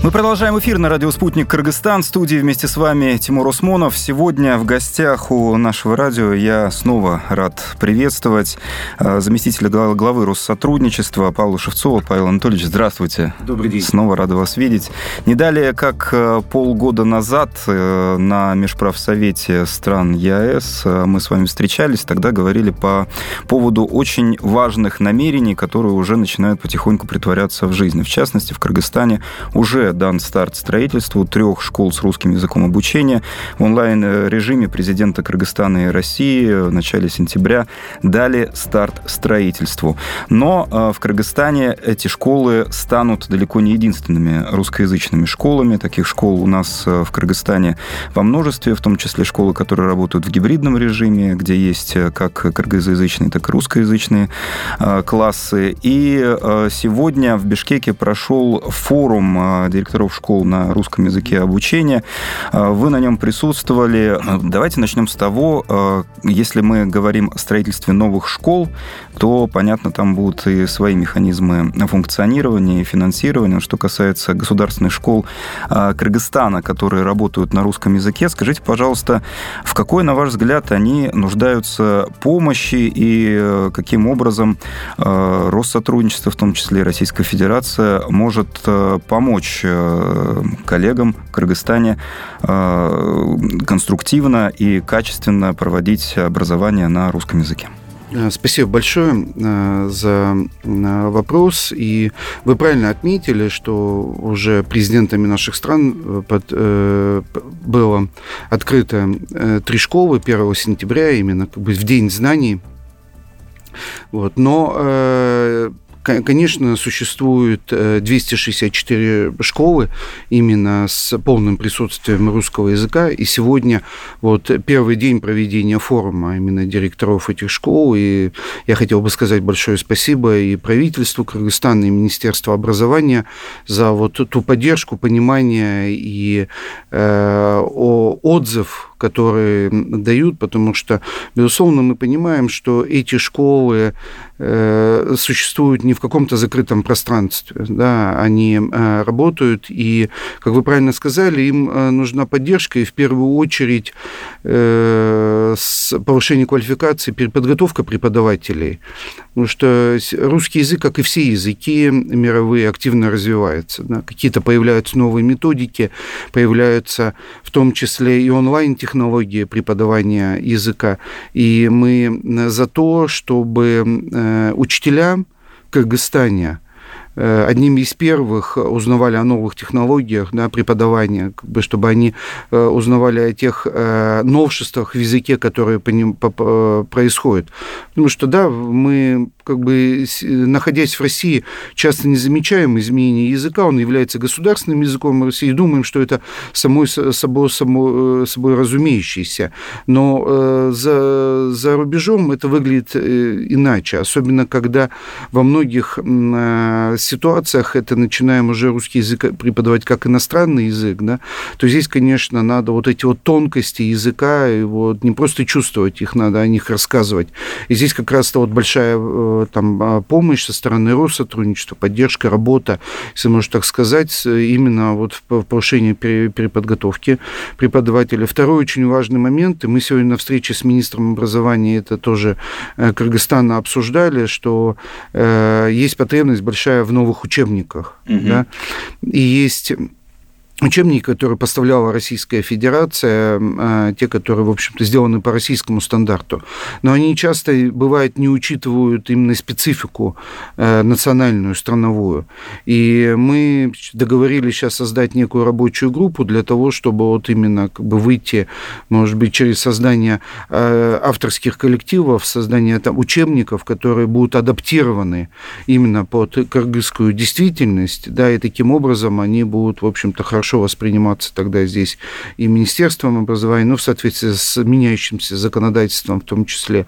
Мы продолжаем эфир на радио «Спутник Кыргызстан». В студии вместе с вами Тимур Усмонов. Сегодня в гостях у нашего радио я снова рад приветствовать заместителя главы Россотрудничества Павла Шевцова. Павел Анатольевич, здравствуйте. Добрый день. Снова рада вас видеть. Не далее, как полгода назад на Межправсовете стран ЕАЭС мы с вами встречались. Тогда говорили по поводу очень важных намерений, которые уже начинают потихоньку притворяться в жизнь. В частности, в Кыргызстане уже дан старт строительству 3 школ с русским языком обучения. В онлайн-режиме президента Кыргызстана и России в начале сентября дали старт строительству. Но в Кыргызстане эти школы станут далеко не единственными русскоязычными школами. Таких школ у нас в Кыргызстане во множестве, в том числе школы, которые работают в гибридном режиме, где есть как кыргызоязычные, так и русскоязычные классы. И сегодня в Бишкеке прошел форум директоров школ на русском языке обучения. Вы на нем присутствовали. Давайте начнем с того, если мы говорим о строительстве новых школ, то, понятно, там будут и свои механизмы функционирования и финансирования. Что касается государственных школ Кыргызстана, которые работают на русском языке, скажите, пожалуйста, в какой, на ваш взгляд, они нуждаются помощи и каким образом Россотрудничество, в том числе и Российская Федерация, может помочь коллегам в Кыргызстане конструктивно и качественно проводить образование на русском языке? Спасибо большое за вопрос. И вы правильно отметили, что уже президентами наших стран было открыто 3 школы 1 сентября, именно в День знаний. Но конечно, существует 264 школы именно с полным присутствием русского языка. И сегодня первый день проведения форума именно директоров этих школ. И я хотел бы сказать большое спасибо и правительству Кыргызстана, и Министерству образования за ту поддержку, понимание и отзыв, которые дают, потому что, безусловно, мы понимаем, что эти школы существуют не в каком-то закрытом пространстве, да, они работают, и, как вы правильно сказали, им нужна поддержка, и в первую очередь повышение квалификации, переподготовка преподавателей, потому что русский язык, как и все языки мировые, активно развивается, да, какие-то появляются новые методики, появляются в том числе и онлайн-технологии преподавания языка, и мы за то, чтобы учителя в Кыргызстане одними из первых узнавали о новых технологиях, да, преподавания, чтобы они узнавали о тех новшествах в языке, которые по ним происходят. Потому что, да, мы, находясь в России, часто не замечаем изменения языка, он является государственным языком России, и думаем, что это собой разумеющееся. Но за рубежом это выглядит иначе, особенно когда во многих ситуациях это начинаем уже русский язык преподавать как иностранный язык, да, то здесь, конечно, надо эти тонкости языка, его не просто чувствовать их, надо о них рассказывать. И здесь как раз-то большая помощь со стороны Россотрудничества, поддержка, работа, если можно так сказать, именно в повышении переподготовки преподавателя. Второй очень важный момент, и мы сегодня на встрече с министром образования это тоже Кыргызстана обсуждали, что есть потребность большая в новых учебниках. Да? И есть учебники, которые поставляла Российская Федерация, те, которые, в общем-то, сделаны по российскому стандарту, но они часто, бывает, не учитывают именно специфику национальную, страновую. И мы договорились сейчас создать некую рабочую группу для того, чтобы именно выйти, может быть, через создание авторских коллективов, создание учебников, которые будут адаптированы именно под кыргызскую действительность, да, и таким образом они будут, в общем-то, хорошо восприниматься тогда здесь и Министерством образования, в соответствии с меняющимся законодательством, в том числе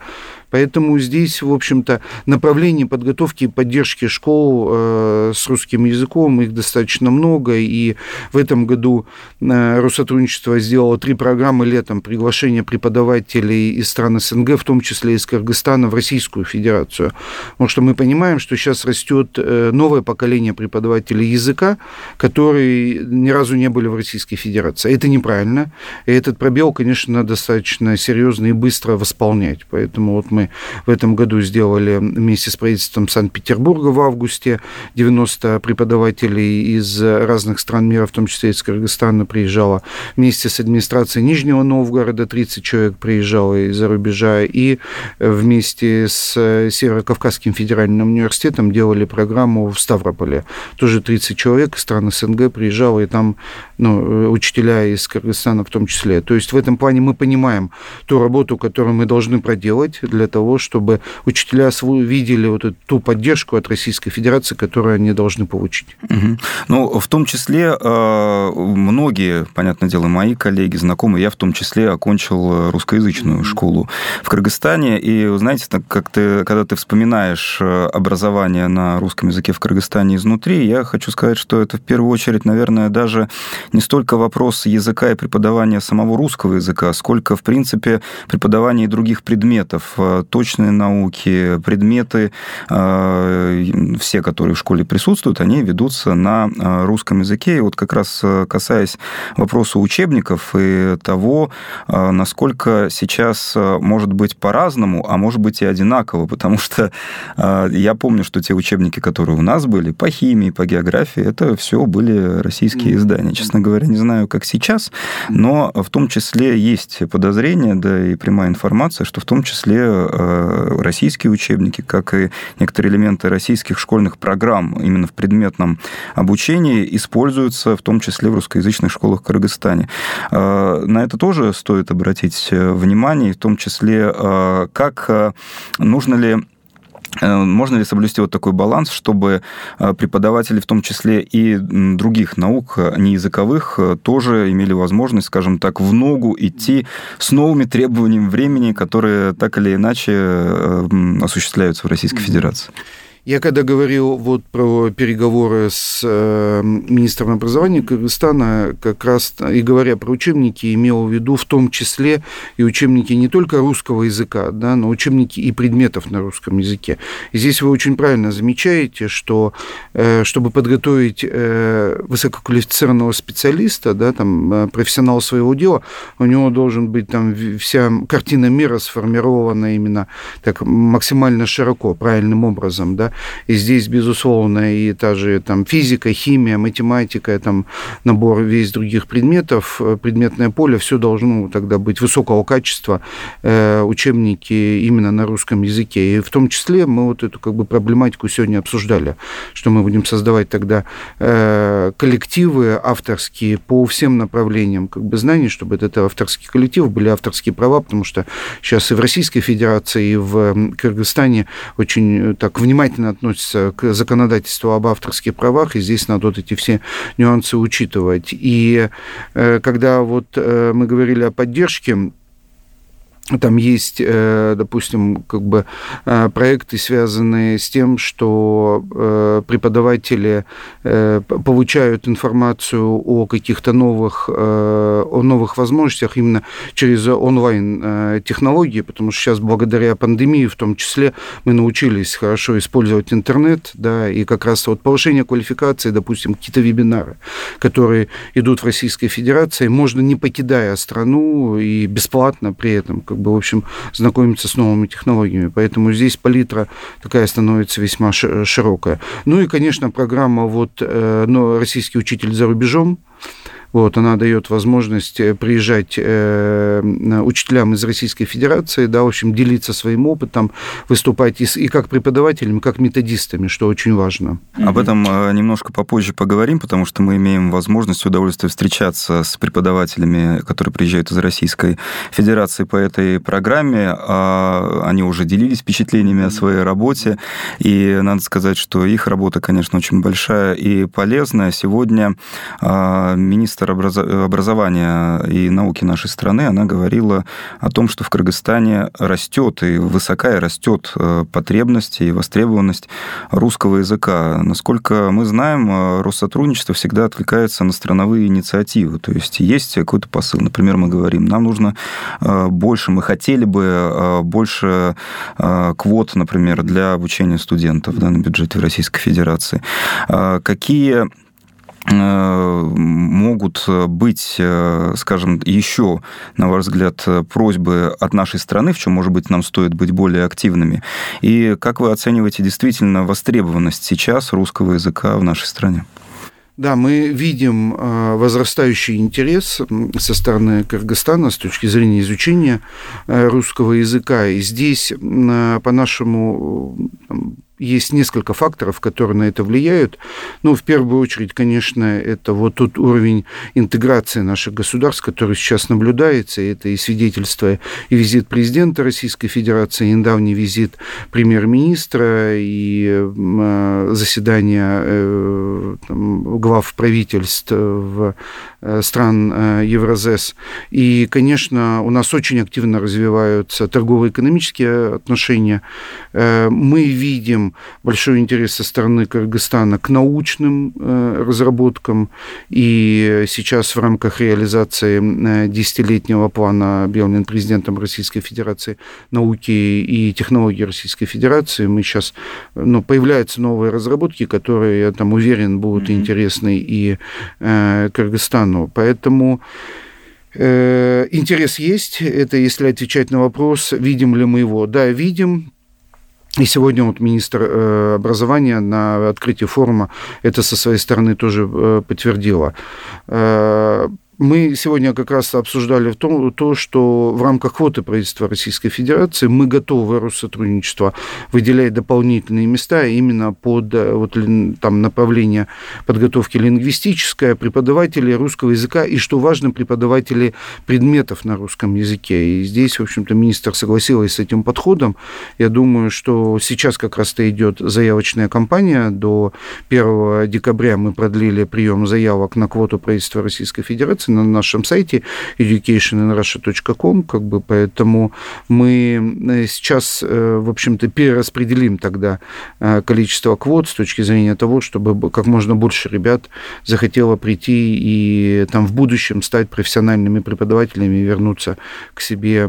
Поэтому здесь, в общем-то, направлений подготовки и поддержки школ с русским языком, их достаточно много, и в этом году Россотрудничество сделало 3 программы летом приглашения преподавателей из стран СНГ, в том числе из Кыргызстана, в Российскую Федерацию. Потому что мы понимаем, что сейчас растет новое поколение преподавателей языка, которые ни разу не были в Российской Федерации. Это неправильно. И этот пробел, конечно, достаточно серьезно и быстро восполнять. Поэтому вот мы в этом году сделали вместе с правительством Санкт-Петербурга в августе 90 преподавателей из разных стран мира, в том числе из Кыргызстана, приезжало. Вместе с администрацией Нижнего Новгорода 30 человек приезжало из-за рубежа. И вместе с Северо-Кавказским федеральным университетом делали программу в Ставрополе. Тоже 30 человек из стран СНГ приезжало, и там учителя из Кыргызстана в том числе. То есть в этом плане мы понимаем ту работу, которую мы должны проделать для того, чтобы учителя видели вот ту поддержку от Российской Федерации, которую они должны получить. Угу. Ну, в том числе многие, понятное дело, мои коллеги, знакомые, я в том числе окончил русскоязычную школу в Кыргызстане, и, знаете, когда ты вспоминаешь образование на русском языке в Кыргызстане изнутри, я хочу сказать, что это в первую очередь, наверное, даже не столько вопрос языка и преподавания самого русского языка, сколько, в принципе, преподавания других предметов, точные науки, предметы, все, которые в школе присутствуют, они ведутся на русском языке. И вот как раз касаясь вопроса учебников и того, насколько сейчас может быть по-разному, а может быть и одинаково, потому что я помню, что те учебники, которые у нас были по химии, по географии, это все были российские издания. Честно говоря, не знаю, как сейчас, но в том числе есть подозрение, да и прямая информация, что в том числе российские учебники, как и некоторые элементы российских школьных программ именно в предметном обучении используются в том числе в русскоязычных школах в Кыргызстане. На это тоже стоит обратить внимание, в том числе, как можно ли соблюсти вот такой баланс, чтобы преподаватели, в том числе и других наук, не языковых, тоже имели возможность, скажем так, в ногу идти с новыми требованиями времени, которые так или иначе осуществляются в Российской Федерации? Я когда говорил вот про переговоры с министром образования Кыргызстана, как раз и говоря про учебники, имел в виду в том числе и учебники не только русского языка, да, но учебники и предметов на русском языке. И здесь вы очень правильно замечаете, что чтобы подготовить высококвалифицированного специалиста, да, там, профессионала своего дела, у него должен быть там вся картина мира сформирована именно так максимально широко, правильным образом, да. И здесь, безусловно, и та же там физика, химия, математика, там набор весь других предметов, предметное поле, все должно тогда быть высокого качества, учебники именно на русском языке. И в том числе мы вот эту как бы проблематику сегодня обсуждали, что мы будем создавать тогда коллективы авторские по всем направлениям как бы знаний, чтобы это авторские коллективы, были авторские права, потому что сейчас и в Российской Федерации, и в Кыргызстане очень так внимательно относятся к законодательству об авторских правах, и здесь надо вот эти все нюансы учитывать. И когда вот мы говорили о поддержке, там есть, допустим, как бы проекты, связанные с тем, что преподаватели получают информацию о каких-то новых возможностях именно через онлайн-технологии, потому что сейчас благодаря пандемии в том числе мы научились хорошо использовать интернет, да, и как раз вот повышение квалификации, допустим, какие-то вебинары, которые идут в Российской Федерации, можно, не покидая страну и бесплатно при этом как бы, в общем, знакомиться с новыми технологиями. Поэтому здесь палитра такая становится весьма широкая. Ну и, конечно, программа вот «Российский учитель за рубежом». Вот, она дает возможность приезжать учителям из Российской Федерации, да, в общем, делиться своим опытом, выступать и как преподавателями, как методистами, что очень важно. Об этом немножко попозже поговорим, потому что мы имеем возможность и удовольствие встречаться с преподавателями, которые приезжают из Российской Федерации по этой программе. Они уже делились впечатлениями о своей работе, и надо сказать, что их работа, конечно, очень большая и полезная. Сегодня министр министр образования и науки нашей страны, она говорила о том, что в Кыргызстане растет и высока и растет потребность и востребованность русского языка. Насколько мы знаем, Россотрудничество всегда откликается на страновые инициативы. То есть какой-то посыл. Например, мы говорим, нам нужно больше, мы хотели бы больше квот, например, для обучения студентов на бюджете Российской Федерации. Какие могут быть, скажем, еще, на ваш взгляд, просьбы от нашей страны, в чем, может быть, нам стоит быть более активными? И как вы оцениваете действительно востребованность сейчас русского языка в нашей стране? Да, мы видим возрастающий интерес со стороны Кыргызстана с точки зрения изучения русского языка. И здесь, по-нашему, есть несколько факторов, которые на это влияют. Ну, в первую очередь, конечно, это вот тот уровень интеграции наших государств, который сейчас наблюдается. Это и свидетельство, и визит президента Российской Федерации, и недавний визит премьер-министра, и заседание глав правительств в стран Евразес. И, конечно, у нас очень активно развиваются торгово-экономические отношения. Мы видим большой интерес со стороны Кыргызстана к научным разработкам. И сейчас в рамках реализации 10-летнего плана, объявленного президентом Российской Федерации науки и технологий Российской Федерации, мы сейчас, появляются новые разработки, которые, я там уверен, будут интересны и Кыргызстану. Поэтому интерес есть. Это если отвечать на вопрос, видим ли мы его. Да, видим. И сегодня вот министр образования на открытии форума это со своей стороны тоже подтвердила. Мы сегодня как раз обсуждали то, что в рамках квоты правительства Российской Федерации мы готовы Россотрудничество выделять дополнительные места именно под направление подготовки лингвистическое, преподавателей русского языка и, что важно, преподаватели предметов на русском языке. И здесь, в общем-то, министр согласилась с этим подходом. Я думаю, что сейчас как раз-то идет заявочная кампания. До 1 декабря мы продлили прием заявок на квоту правительства Российской Федерации на нашем сайте educationinrussia.com, поэтому мы сейчас, в общем-то, перераспределим тогда количество квот с точки зрения того, чтобы как можно больше ребят захотело прийти и там в будущем стать профессиональными преподавателями и вернуться к себе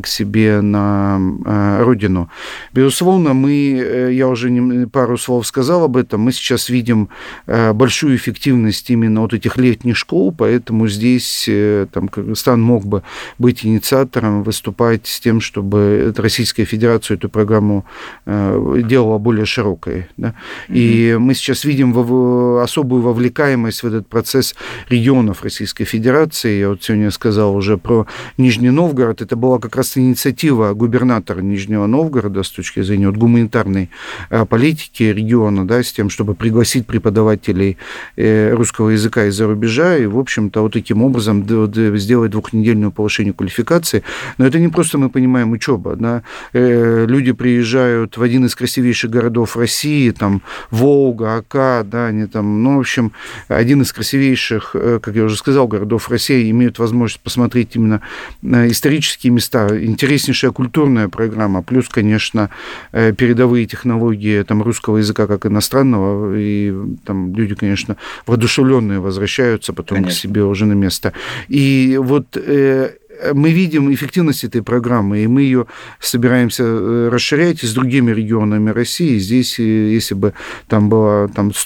на родину. Безусловно, я уже пару слов сказал об этом, мы сейчас видим большую эффективность именно вот этих летних школ, поэтому здесь Кыргызстан мог бы быть инициатором, выступать с тем, чтобы Российская Федерация эту программу делала более широкой. Да? И мы сейчас видим особую вовлекаемость в этот процесс регионов Российской Федерации. Я вот сегодня сказал уже про Нижний Новгород. Это была как раз инициатива губернатора Нижнего Новгорода с точки зрения гуманитарной политики региона, да, с тем, чтобы пригласить преподавателей русского языка из-за рубежа и, в общем-то, вот таким образом сделать двухнедельное повышение квалификации. Но это не просто, мы понимаем, учеба. Да? Люди приезжают в один из красивейших городов России, там Волга, Ока, да, они там, в общем, один из красивейших, как я уже сказал, городов России, имеют возможность посмотреть именно исторические места, интереснейшая культурная программа, плюс, конечно, передовые технологии там, русского языка как иностранного, и там люди, конечно, воодушевленные возвращаются потом конечно. К себе уже на место. И вот мы видим эффективность этой программы, и мы ее собираемся расширять и с другими регионами России. Здесь, если бы там было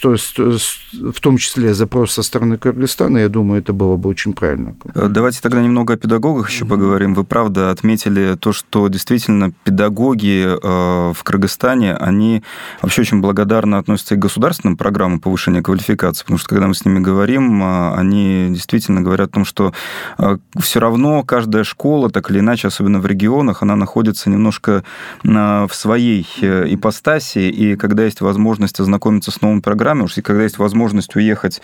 в том числе запрос со стороны Кыргызстана, я думаю, это было бы очень правильно. Давайте тогда немного о педагогах еще поговорим. Вы, правда, отметили то, что действительно педагоги в Кыргызстане, они вообще очень благодарно относятся и к государственным программам повышения квалификации, потому что, когда мы с ними говорим, они действительно говорят о том, что все равно каждый каждая школа, так или иначе, особенно в регионах, она находится немножко в своей ипостаси, и когда есть возможность ознакомиться с новыми программами, уж и когда есть возможность уехать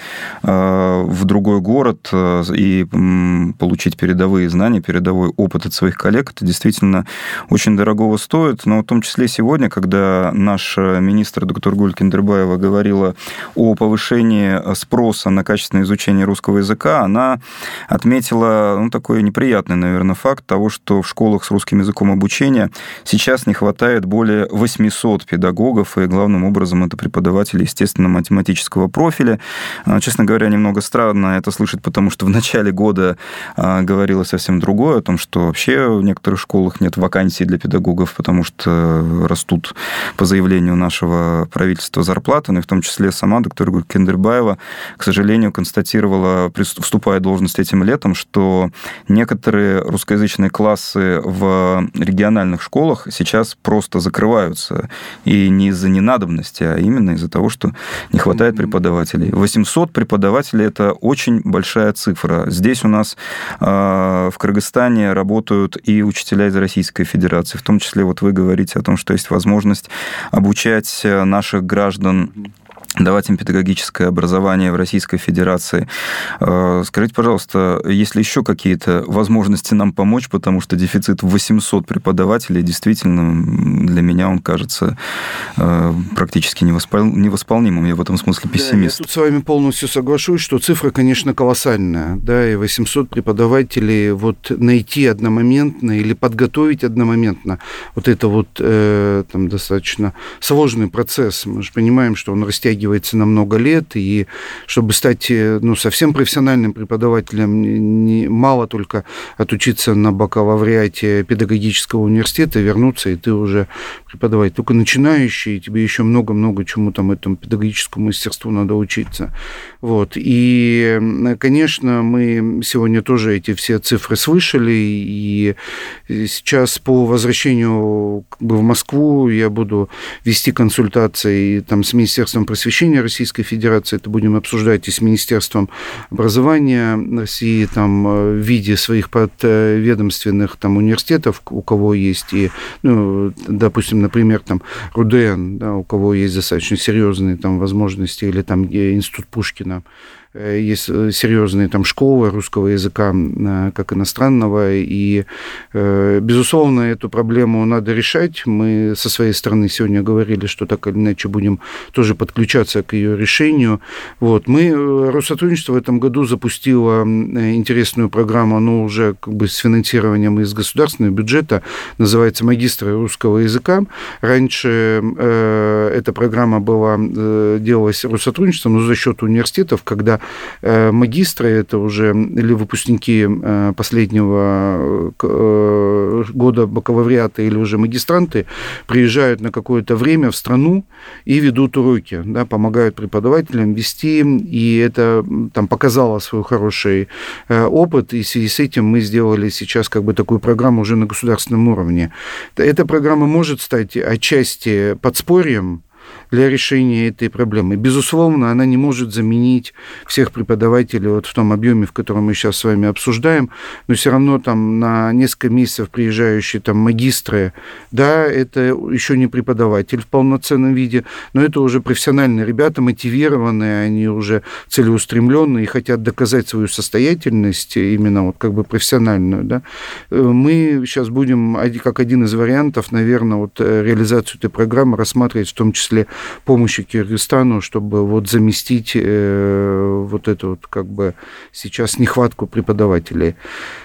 в другой город и получить передовые знания, передовой опыт от своих коллег, это действительно очень дорогого стоит, но в том числе сегодня, когда наш министр доктор Гуль Киндербаева говорила о повышении спроса на качественное изучение русского языка, она отметила такой неприятный, наверное, факт того, что в школах с русским языком обучения сейчас не хватает более 800 педагогов, и главным образом это преподаватели, естественно, математического профиля. Честно говоря, немного странно это слышать, потому что в начале года говорилось совсем другое, о том, что вообще в некоторых школах нет вакансий для педагогов, потому что растут по заявлению нашего правительства зарплаты, но и в том числе сама доктор Гуль Киндербаева, к сожалению, констатировала, вступая в должность этим летом, что некоторые русскоязычные классы в региональных школах сейчас просто закрываются. И не из-за ненадобности, а именно из-за того, что не хватает преподавателей. 800 преподавателей – это очень большая цифра. Здесь у нас в Кыргызстане работают и учителя из Российской Федерации. В том числе вот вы говорите о том, что есть возможность обучать наших граждан, давать им педагогическое образование в Российской Федерации. Скажите, пожалуйста, есть ли еще какие-то возможности нам помочь, потому что дефицит 800 преподавателей действительно для меня он кажется практически невосполнимым. Я в этом смысле пессимист. Да, я тут с вами полностью соглашусь, что цифра, конечно, колоссальная. Да, и 800 преподавателей вот найти одномоментно или подготовить одномоментно, вот это вот там достаточно сложный процесс. Мы же понимаем, что он растягивается на много лет, и чтобы стать совсем профессиональным преподавателем, мало только отучиться на бакалавриате педагогического университета, вернуться, и ты уже преподаватель. Только начинающий, тебе еще много-много чему там этому педагогическому мастерству надо учиться. Вот. И, конечно, мы сегодня тоже эти все цифры слышали, и сейчас по возвращению в Москву я буду вести консультации там с Министерством просвещения Российской Федерации, это будем обсуждать и с Министерством образования России там, в виде своих подведомственных там, университетов, у кого есть и, допустим, например, там, РУДН, да, у кого есть достаточно серьезные там, возможности, или там Институт Пушкина, есть серьезные там школы русского языка как иностранного, и, безусловно, эту проблему надо решать. Мы со своей стороны сегодня говорили, что так или иначе будем тоже подключаться к ее решению. Вот. Россотрудничество в этом году запустило интересную программу, но уже как бы с финансированием из государственного бюджета, называется «Магистры русского языка». Раньше эта программа делалась Россотрудничеством, но за счет университетов, когда магистры, это уже или выпускники последнего года бакалавриата, или уже магистранты, приезжают на какое-то время в страну и ведут уроки, да, помогают преподавателям вести, и это там показало свой хороший опыт, и в связи с этим мы сделали сейчас как бы такую программу уже на государственном уровне. Эта программа может стать отчасти подспорьем для решения этой проблемы. Безусловно, она не может заменить всех преподавателей вот в том объеме, в котором мы сейчас с вами обсуждаем, но все равно там на несколько месяцев приезжающие там магистры, да, это еще не преподаватель в полноценном виде, но это уже профессиональные ребята, мотивированные, они уже целеустремленные и хотят доказать свою состоятельность, именно вот как бы профессиональную, да. Мы сейчас будем, как один из вариантов, наверное, вот реализацию этой программы рассматривать в том числе помощи Кыргызстану, чтобы вот заместить вот эту вот как бы сейчас нехватку преподавателей.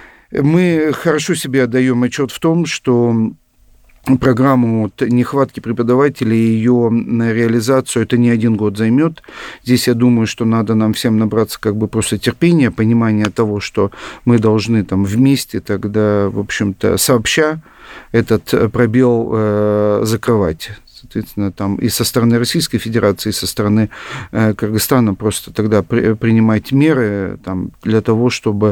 Мы хорошо себе отдаем отчет в том, что программу нехватки преподавателей, ее реализацию, это не один год займет. Здесь я думаю, что надо нам всем набраться как бы просто терпения, понимания того, что мы должны там вместе тогда, в общем-то, сообща этот пробел закрывать. Соответственно, там и со стороны Российской Федерации, и со стороны Кыргызстана просто тогда принимать меры там, для того, чтобы...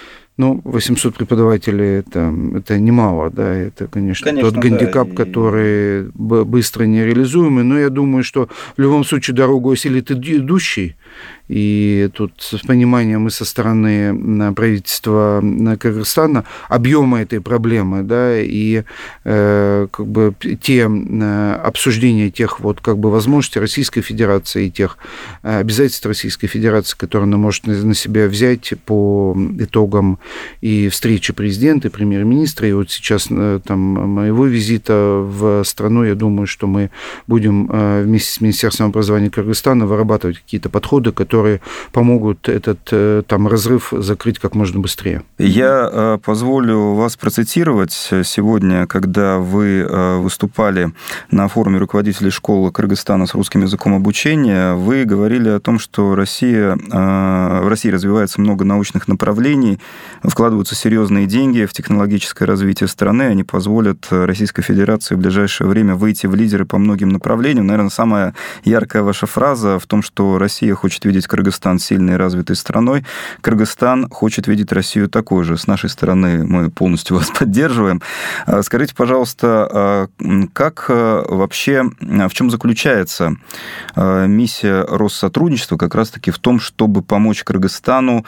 800 преподавателей это немало, да, это, конечно тот гандикап, да, который быстро нереализуемый, но я думаю, что в любом случае дорогу осилит идущий, И тут с пониманием и со стороны правительства Кыргызстана объема этой проблемы, да, и как бы те обсуждения тех вот как бы возможностей Российской Федерации и тех обязательств Российской Федерации, которые она может на себя взять по итогам и встречи президента и премьер-министра, и вот сейчас там моего визита в страну, я думаю, что мы будем вместе с Министерством образования Кыргызстана вырабатывать какие-то подходы, которые помогут этот там разрыв закрыть как можно быстрее. Я позволю вас процитировать. Сегодня, когда вы выступали на форуме руководителей школ Кыргызстана с русским языком обучения, вы говорили о том, что в России развивается много научных направлений, вкладываются серьезные деньги в технологическое развитие страны, они позволят Российской Федерации в ближайшее время выйти в лидеры по многим направлениям. Наверное, самая яркая ваша фраза в том, что Россия хочет видеть Кыргызстан сильной и развитой страной. Кыргызстан хочет видеть Россию такой же. С нашей стороны мы полностью вас поддерживаем. Скажите, пожалуйста, как вообще, в чем заключается миссия Россотрудничества как раз-таки в том, чтобы помочь Кыргызстану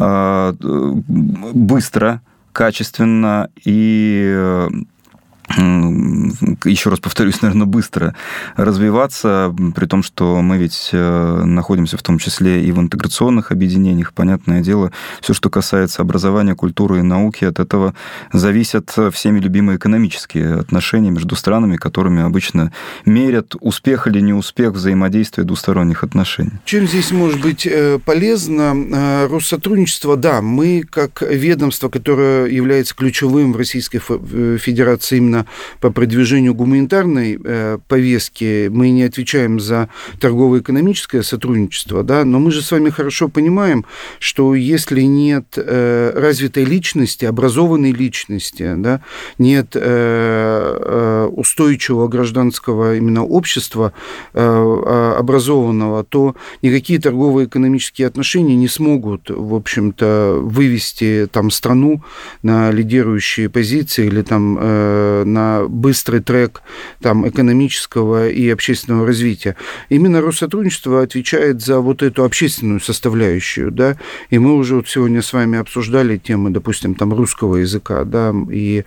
быстро, качественно и еще раз повторюсь, наверное, быстро развиваться, при том, что мы ведь находимся в том числе и в интеграционных объединениях. Понятное дело, все, что касается образования, культуры и науки, от этого зависят всеми любимые экономические отношения между странами, которыми обычно мерят успех или неуспех взаимодействия двусторонних отношений. Чем здесь может быть полезно? Россотрудничество, да, мы как ведомство, которое является ключевым в Российской Федерации именно по продвижению гуманитарной повестки, мы не отвечаем за торгово-экономическое сотрудничество, да, но мы же с вами хорошо понимаем, что если нет развитой личности, образованной личности, да, нет устойчивого гражданского именно общества образованного, то никакие торгово-экономические отношения не смогут, в общем-то, вывести там страну на лидирующие позиции или там на быстрый трек там, экономического и общественного развития. Именно Россотрудничество отвечает за вот эту общественную составляющую, да, и мы уже вот сегодня с вами обсуждали темы, допустим, там, русского языка, да, и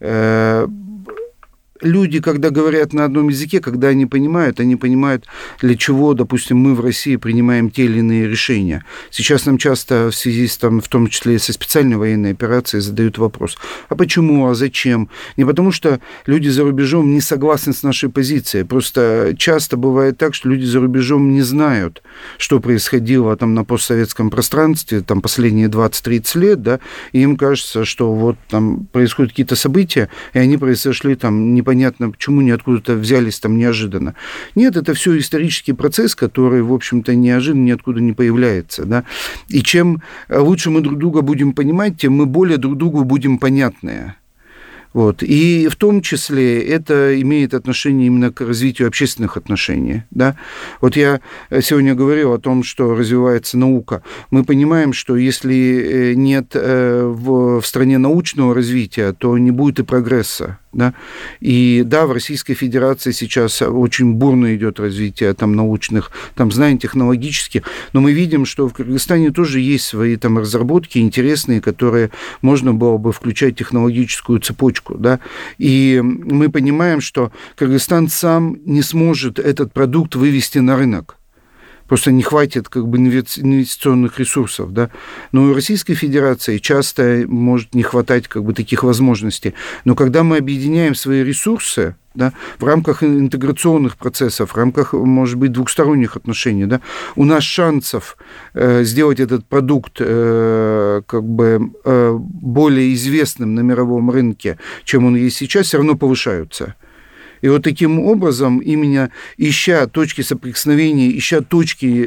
люди, когда говорят на одном языке, когда они понимают, для чего, допустим, мы в России принимаем те или иные решения. Сейчас нам часто в связи с, там, в том числе и со специальной военной операцией задают вопрос, а почему, а зачем? Не потому что люди за рубежом не согласны с нашей позицией, просто часто бывает так, что люди за рубежом не знают, что происходило там на постсоветском пространстве там, последние 20-30 лет, да, и им кажется, что вот там происходят какие-то события, и они произошли там непонятно почему, ниоткуда-то взялись там неожиданно. Нет, это все исторический процесс, который, в общем-то, неожиданно ниоткуда не появляется. Да? И чем лучше мы друг друга будем понимать, тем мы более друг другу будем понятны. Вот. И в том числе это имеет отношение именно к развитию общественных отношений. Да? Вот я сегодня говорил о том, что развивается наука. Мы понимаем, что если нет в стране научного развития, то не будет и прогресса. Да? И да, в Российской Федерации сейчас очень бурно идет развитие там, научных там, знаний технологических, но мы видим, что в Кыргызстане тоже есть свои там, разработки интересные, которые можно было бы включать в технологическую цепочку. Да? И мы понимаем, что Кыргызстан сам не сможет этот продукт вывести на рынок. Просто не хватит как бы инвестиционных ресурсов, да. Но у Российской Федерации часто может не хватать как бы таких возможностей. Но когда мы объединяем свои ресурсы, да, в рамках интеграционных процессов, в рамках, может быть, двухсторонних отношений, да, у нас шансов сделать этот продукт как бы более известным на мировом рынке, чем он есть сейчас, все равно повышаются. И вот таким образом, именно ища точки соприкосновения, ища точки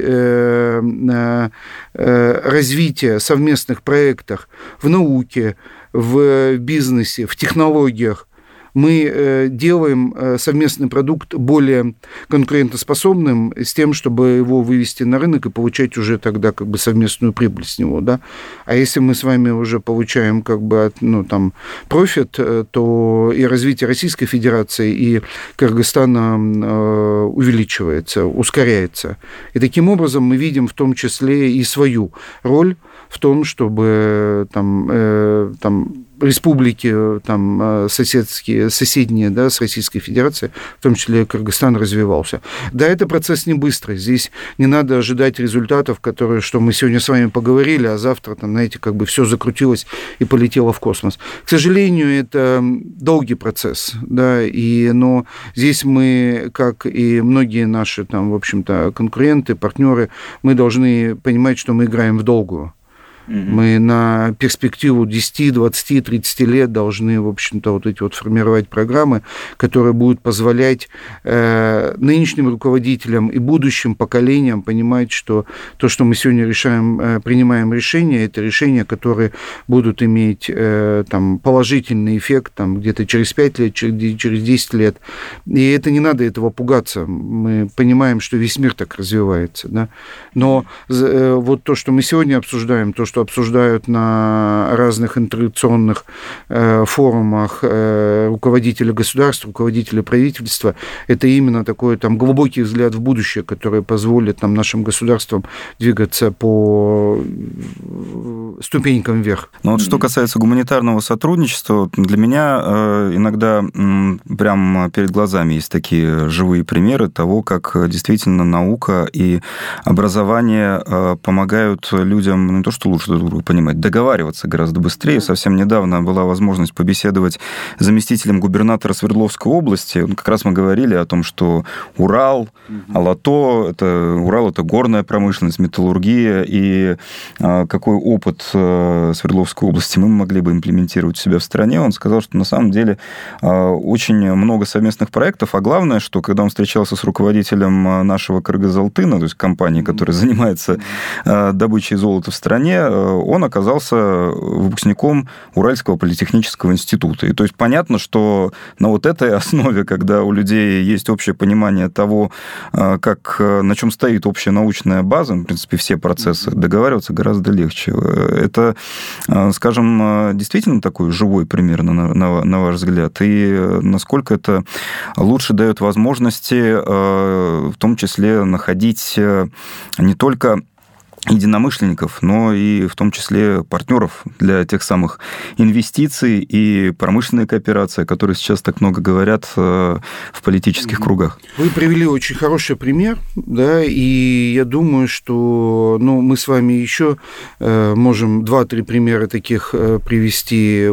развития совместных проектов в науке, в бизнесе, в технологиях, мы делаем совместный продукт более конкурентоспособным с тем, чтобы его вывести на рынок и получать уже тогда как бы совместную прибыль с него, да. А если мы с вами уже получаем как бы, профит, то и развитие Российской Федерации и Кыргызстана увеличивается, ускоряется. И таким образом мы видим в том числе и свою роль в том, чтобы республики соседние, да, с Российской Федерацией, в том числе Кыргызстан, развивался. Да, это процесс не быстрый. Здесь не надо ожидать результатов, что мы сегодня с вами поговорили, а завтра, как бы все закрутилось и полетело в космос. К сожалению, это долгий процесс, да, но здесь мы, как и многие наши, в общем-то, конкуренты, партнеры, мы должны понимать, что мы играем в долгую. Мы на перспективу 10, 20, 30 лет должны, в общем-то, формировать программы, которые будут позволять нынешним руководителям и будущим поколениям понимать, что то, что мы сегодня принимаем решения, это решения, которые будут иметь положительный эффект где-то через 5 лет, через 10 лет. И это не надо этого пугаться. Мы понимаем, что весь мир так развивается. Да? Но вот то, что мы сегодня обсуждаем, то, что обсуждают на разных интеграционных форумах руководители государств, руководители правительства, это именно такой глубокий взгляд в будущее, который позволит нашим государствам двигаться по ступенькам вверх. Но вот что касается гуманитарного сотрудничества, для меня иногда прямо перед глазами есть такие живые примеры того, как действительно наука и образование помогают людям не то что лучше друг друга понимать, договариваться гораздо быстрее. Совсем недавно была возможность побеседовать с заместителем губернатора Свердловской области. Как раз мы говорили о том, что Урал, Алато, Урал – это горная промышленность, металлургия, и какой опыт Свердловской области мы могли бы имплементировать у себя в стране. Он сказал, что на самом деле очень много совместных проектов, а главное, что когда он встречался с руководителем нашего Кыргызалтына, то есть компании, которая занимается добычей золота в стране, он оказался выпускником Уральского политехнического института. И то есть понятно, что на вот этой основе, когда у людей есть общее понимание того, на чем стоит общая научная база, в принципе, все процессы, договариваться гораздо легче. Это, скажем, действительно такой живой пример, на ваш взгляд? И насколько это лучше дает возможности, в том числе, находить не только единомышленников, но и в том числе партнеров для тех самых инвестиций и промышленной кооперации, о которой сейчас так много говорят в политических кругах. Вы привели очень хороший пример, да, и я думаю, что мы с вами еще можем 2-3 примера таких привести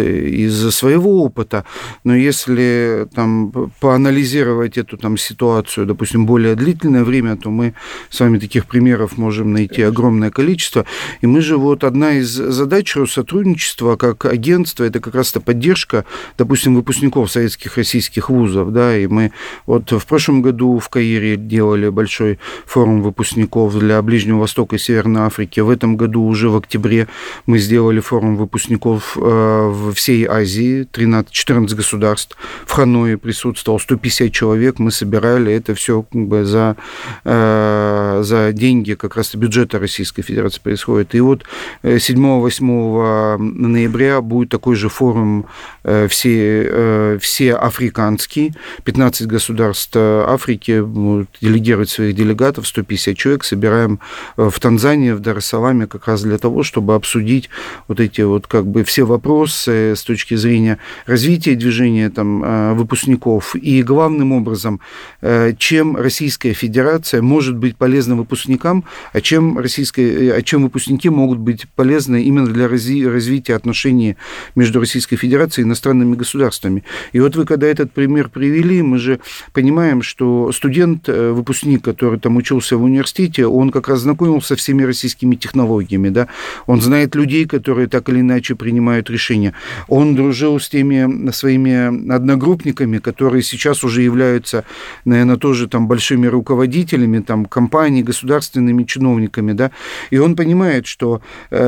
из своего опыта, но если поанализировать эту ситуацию, допустим, более длительное время, то мы с вами таких примеров можем найти огромное количество. И мы же одна из задач Россотрудничества как агентства, это как раз-то поддержка, допустим, выпускников советских российских вузов, да, и мы в прошлом году в Каире делали большой форум выпускников для Ближнего Востока и Северной Африки. В этом году уже в октябре мы сделали форум выпускников в всей Азии, 14 государств. В Ханое присутствовал 150 человек, мы собирали это все за деньги как раз бюджета Российской Федерации происходит. И 7-8 ноября будет такой же форум всеафриканский. 15 государств Африки будут делегировать своих делегатов, 150 человек. Собираем в Танзании, в Дар-эс-Саламе, как раз для того, чтобы обсудить эти все вопросы с точки зрения развития движения выпускников. И главным образом, чем Российская Федерация может быть полезна выпускникам, а чем выпускники могут быть полезны именно для развития отношений между Российской Федерацией и иностранными государствами. И вы, когда этот пример привели, мы же понимаем, что студент, выпускник, который учился в университете, он как раз знакомился со всеми российскими технологиями, да? Он знает людей, которые так или иначе принимают решения. Он дружил с теми своими одногруппниками, которые сейчас уже являются, наверное, тоже большими руководителями компаний, государственными чиновниками, технологиями, да, и он понимает, что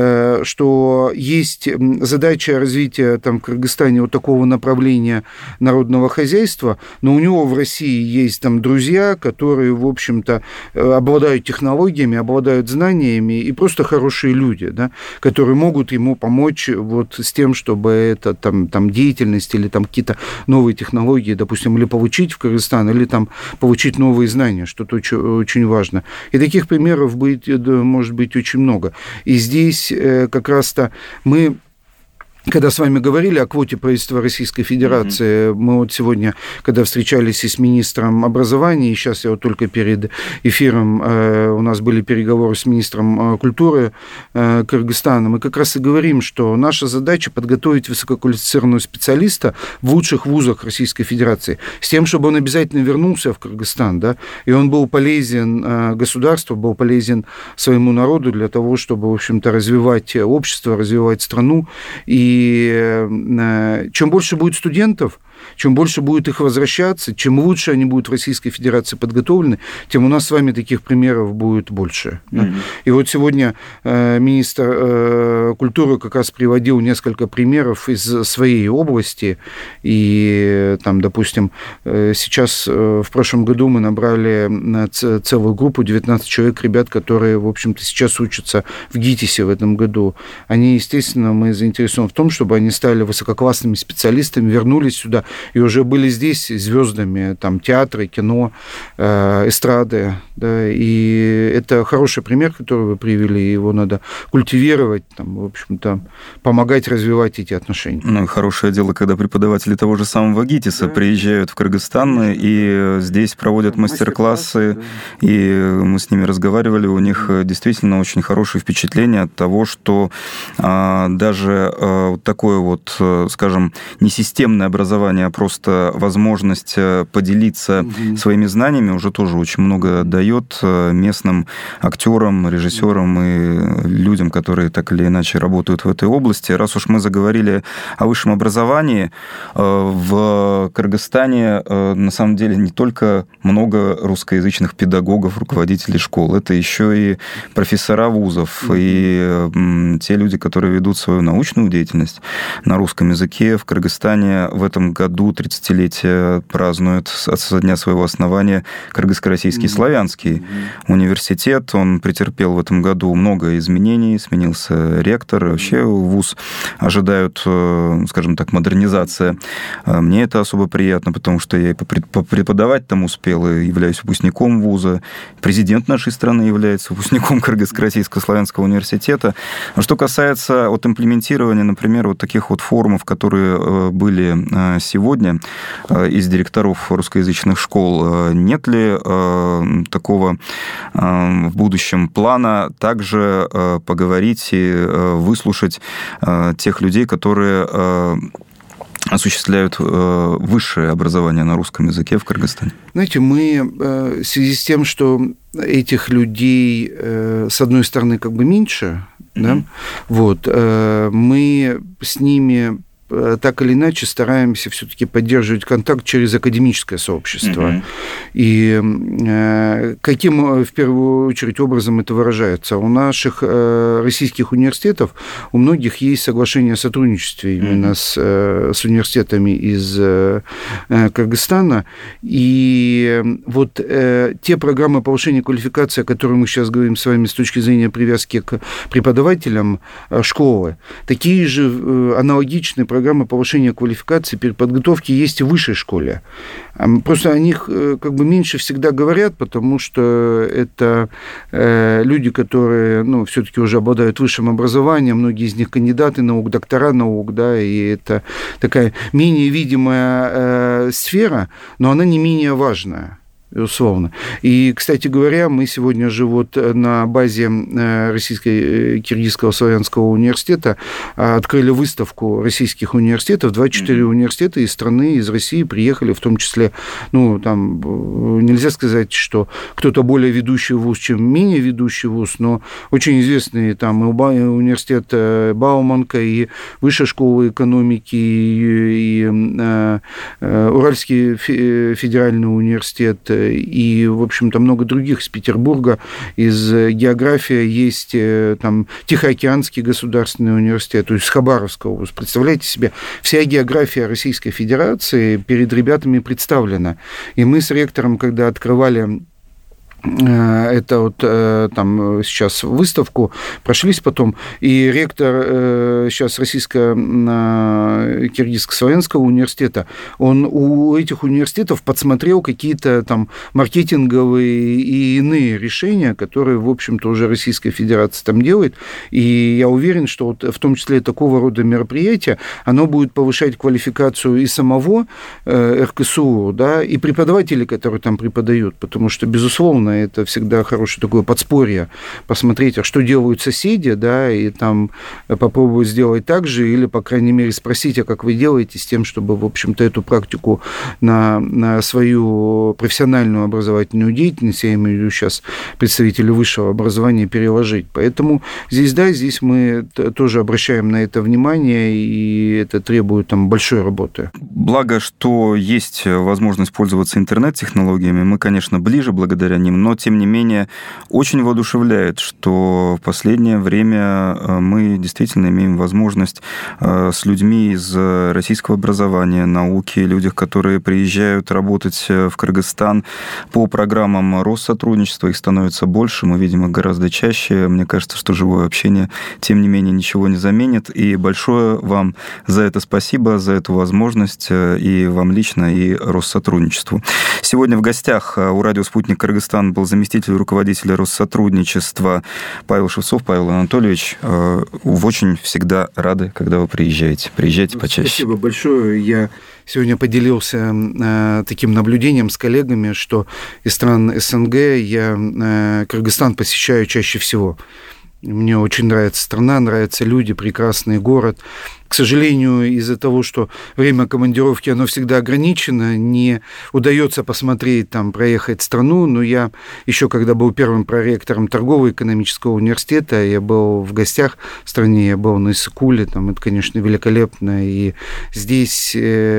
есть задача развития там, в Кыргызстане вот такого направления народного хозяйства, но у него в России есть там друзья, которые, в общем-то, обладают технологиями, обладают знаниями и просто хорошие люди, да, которые могут ему помочь вот с тем, чтобы это там деятельность или там какие-то новые технологии, допустим, или получить в Кыргызстан, или там получить новые знания, что-то очень, очень важно. И таких примеров может быть очень много. И здесь как раз-то мы... Когда с вами говорили о квоте правительства Российской Федерации, мы вот сегодня, когда встречались и с министром образования, и сейчас я вот только перед эфиром, у нас были переговоры с министром культуры Кыргызстана, мы как раз и говорим, что наша задача подготовить высококвалифицированного специалиста в лучших вузах Российской Федерации, с тем, чтобы он обязательно вернулся в Кыргызстан, да, и он был полезен государству, был полезен своему народу для того, чтобы, в общем-то, развивать общество, развивать страну. И чем больше будет студентов, чем больше будет их возвращаться, чем лучше они будут в Российской Федерации подготовлены, тем у нас с вами таких примеров будет больше. Mm-hmm. И вот сегодня министр культуры как раз приводил несколько примеров из своей области. И там, допустим, сейчас в прошлом году мы набрали целую группу, 19 человек, ребят, которые, в общем-то, сейчас учатся в ГИТИСе в этом году. Они, естественно, мы заинтересованы в том, чтобы они стали высококлассными специалистами, вернулись сюда и уже были здесь звездами там, театра, кино, эстрады. Да, и это хороший пример, который вы привели, его надо культивировать, там, в общем-то, помогать развивать эти отношения. Ну, и хорошее дело, когда преподаватели того же самого ГИТИСа приезжают в Кыргызстан и здесь проводят мастер-классы, и мы с ними разговаривали, у них действительно очень хорошее впечатление от того, что даже вот такое вот, скажем, несистемное образование, а просто возможность поделиться своими знаниями уже тоже очень много дает местным актерам, режиссерам и людям, которые так или иначе работают в этой области. Раз уж мы заговорили о высшем образовании, в Кыргызстане на самом деле не только много русскоязычных педагогов, руководителей школ, это еще и профессора вузов, и те люди, которые ведут свою научную деятельность на русском языке. В Кыргызстане в этом году 30-летие празднует со дня своего основания Кыргызско-Российский славянский университет. Он претерпел в этом году много изменений, сменился ректор. Вообще вуз ожидают, скажем так, модернизация. Мне это особо приятно, потому что я и преподавать там успел, и являюсь выпускником вуза. Президент нашей страны является выпускником Кыргызско-Российского славянского университета. А что касается вот имплементирования, например, вот таких вот форумов, которые были сегодня из директоров русскоязычных школ, нет ли такого в будущем плана также поговорить и выслушать тех людей, которые осуществляют высшее образование на русском языке в Кыргызстане? Знаете, мы в связи с тем, что этих людей, с одной стороны, как бы меньше, да, вот, мы с ними так или иначе стараемся все-таки поддерживать контакт через академическое сообщество. И каким, в первую очередь, образом это выражается? У наших российских университетов, у многих есть соглашение о сотрудничестве именно с университетами из Кыргызстана. И вот те программы повышения квалификации, о которых мы сейчас говорим с вами с точки зрения привязки к преподавателям школы, такие же аналогичные программы повышения квалификации, переподготовки есть и в высшей школе. Просто о них как бы меньше всегда говорят, потому что это люди, которые, ну, все-таки уже обладают высшим образованием, многие из них кандидаты наук, доктора наук, да, и это такая менее видимая сфера, но она не менее важная. Безусловно. И, кстати говоря, мы сегодня же вот на базе Российско-Киргизского славянского университета открыли выставку российских университетов. 24 университета из страны, из России приехали, в том числе, ну, там, нельзя сказать, что кто-то более ведущий вуз, чем менее ведущий вуз, но очень известный там и университет Бауманка, и Высшая школа экономики, и Уральский федеральный университет, и, в общем-то, много других из Петербурга, из географии есть там Тихоокеанский государственный университет, то есть Хабаровская область. Представляете себе, вся география Российской Федерации перед ребятами представлена. И мы с ректором, когда открывали это вот там сейчас выставку, прошлись потом, и ректор сейчас Российско-Киргизско-Славянского университета, он у этих университетов подсмотрел какие-то там маркетинговые и иные решения, которые, в общем-то, уже Российская Федерация там делает, и я уверен, что вот в том числе такого рода мероприятия, оно будет повышать квалификацию и самого РКСУ, да, и преподавателей, которые там преподают, потому что, безусловно, это всегда хорошее такое подспорье, посмотреть, а что делают соседи, да, и там попробовать сделать так же, или, по крайней мере, спросить, а как вы делаете, с тем, чтобы, в общем-то, эту практику на свою профессиональную образовательную деятельность, я имею в виду сейчас представителей высшего образования, переложить. Поэтому здесь, да, здесь мы тоже обращаем на это внимание, и это требует там большой работы. Благо, что есть возможность пользоваться интернет-технологиями, мы, конечно, ближе благодаря ним, но, тем не менее, очень воодушевляет, что в последнее время мы действительно имеем возможность с людьми из российского образования, науки, людях, которые приезжают работать в Кыргызстан по программам Россотрудничества, их становится больше, мы видим их гораздо чаще. Мне кажется, что живое общение, тем не менее, ничего не заменит. И большое вам за это спасибо, за эту возможность, и вам лично, и Россотрудничеству. Сегодня в гостях у радио «Спутник Кыргызстан» был заместитель руководителя Россотрудничества Павел Шевцов. Павел Анатольевич, очень всегда рады, когда вы приезжаете. Приезжайте почаще. Спасибо большое. Я сегодня поделился таким наблюдением с коллегами, что из стран СНГ я Кыргызстан посещаю чаще всего. Мне очень нравится страна, нравятся люди, прекрасный город. К сожалению, из-за того, что время командировки, оно всегда ограничено, не удается посмотреть, там, проехать страну, но я еще, когда был первым проректором торгово-экономического университета, я был в гостях в стране, я был на Иссык-Куле, там, это, конечно, великолепно, и здесь,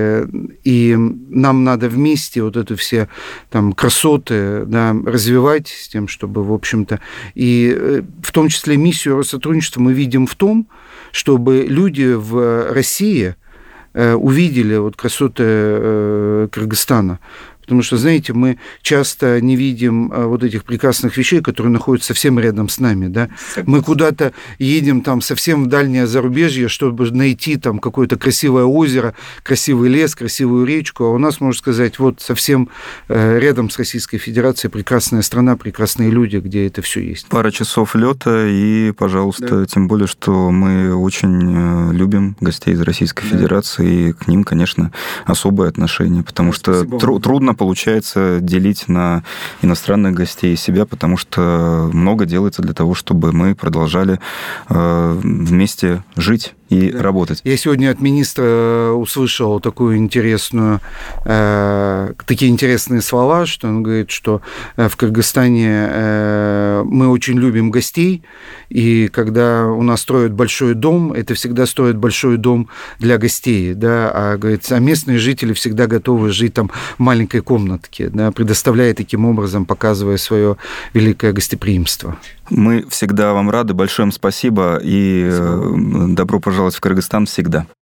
и нам надо вместе вот это все там красоты, да, развивать с тем, чтобы, в общем-то, и в том числе миссию Россотрудничества мы видим в том, чтобы люди в России увидели вот красоты Кыргызстана. Потому что, знаете, мы часто не видим вот этих прекрасных вещей, которые находятся совсем рядом с нами, да. Мы куда-то едем там совсем в дальнее зарубежье, чтобы найти там какое-то красивое озеро, красивый лес, красивую речку, а у нас, можно сказать, вот совсем рядом с Российской Федерацией прекрасная страна, прекрасные люди, где это все есть. Пара часов лета и, пожалуйста, да. Тем более, что мы очень любим гостей из Российской Федерации, и к ним, конечно, особое отношение, потому что трудно получается делить на иностранных гостей и себя, потому что много делается для того, чтобы мы продолжали вместе жить и работать. Я сегодня от министра услышал такие интересные слова, что он говорит, что в Кыргызстане мы очень любим гостей, и когда у нас строят большой дом, это всегда строят большой дом для гостей, да, а, говорит, местные жители всегда готовы жить там в маленькой комнатке, да, предоставляя таким образом, показывая свое великое гостеприимство. Мы всегда вам рады, большое вам спасибо, и добро пожаловать в Кыргызстан всегда.